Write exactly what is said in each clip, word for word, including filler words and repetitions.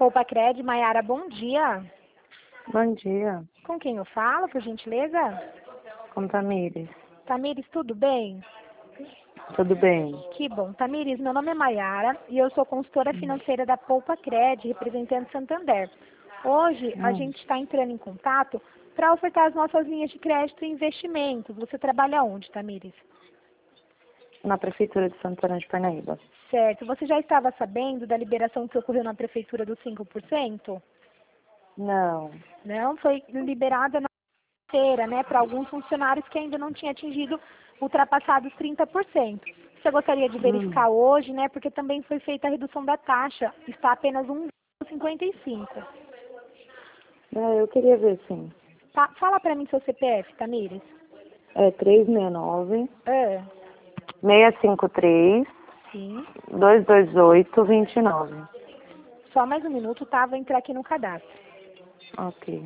Poupa Cred, Maiara, bom dia. Bom dia. Com quem eu falo, por gentileza? Com Tamires. Tamires, tudo bem? Tudo bem? Que bom. Tamires, meu nome é Maiara e eu sou consultora financeira da Poupa Cred, representante Santander. Hoje a Hum. gente está entrando em contato para ofertar as nossas linhas de crédito e investimentos. Você trabalha onde, Tamires? Na Prefeitura de Santana de Parnaíba. Certo. Você já estava sabendo da liberação que ocorreu na Prefeitura dos cinco por cento? Não. Não, foi liberada na feira, né, para alguns funcionários que ainda não tinham atingido, ultrapassado os trinta por cento. Você gostaria de verificar Hum. hoje, né, porque também foi feita a redução da taxa, está apenas um vírgula cinquenta e cinco. É, eu queria ver, sim. Tá, fala para mim seu C P F, Tamires. É três seis nove, Ah, seis cinco três, sim. dois dois oito, dois nove. Só mais um minuto, tá? Vou entrar aqui no cadastro. Ok.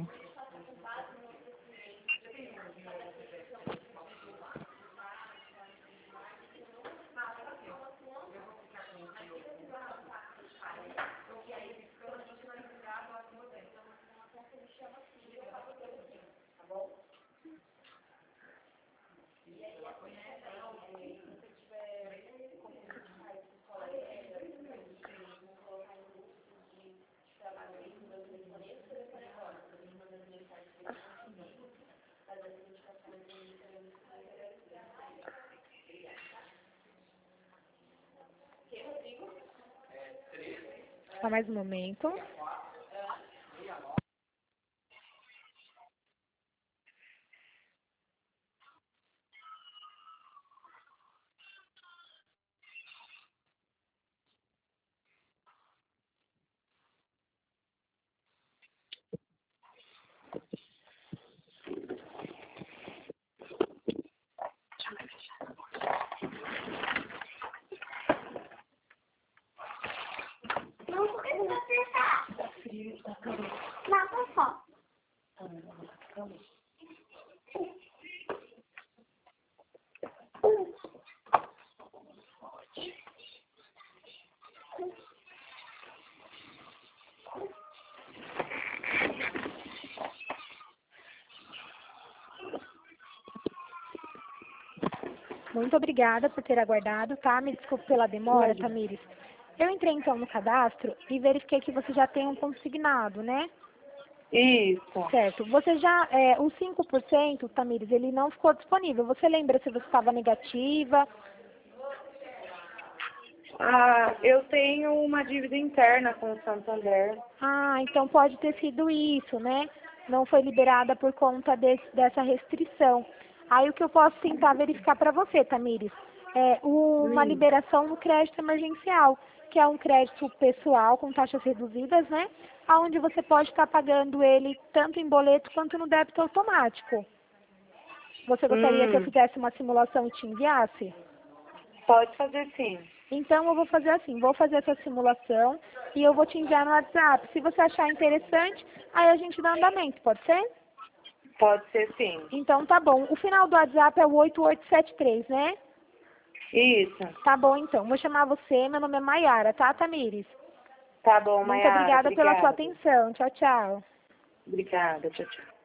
Só mais um momento. Muito obrigada por ter aguardado, tá? Me desculpe pela demora, Imagina. Tamires. Eu entrei então no cadastro e verifiquei que você já tem um consignado, né? Isso. Certo. Você já, é, o cinco por cento, Tamires, ele não ficou disponível. Você lembra se você estava negativa? Ah, eu tenho uma dívida interna com o Santander. Ah, então pode ter sido isso, né? Não foi liberada por conta desse, dessa restrição. Aí o que eu posso tentar verificar para você, Tamires, é uma Hum. liberação no crédito emergencial, que é um crédito pessoal com taxas reduzidas, né? Onde você pode estar pagando ele tanto em boleto quanto no débito automático. Você gostaria que eu Hum. fizesse uma simulação e te enviasse? Pode fazer, sim. Então eu vou fazer assim, vou fazer essa simulação e eu vou te enviar no WhatsApp. Se você achar interessante, aí a gente dá andamento, pode ser? Pode ser, sim. Então tá bom. O final do WhatsApp é o oito oito sete três, né? Isso. Tá bom então. Vou chamar você, meu nome é Maiara, tá, Tamires? Tá bom, Muito Maiara. obrigada pela sua Obrigada. atenção. Tchau, tchau. Obrigada. Tchau, tchau.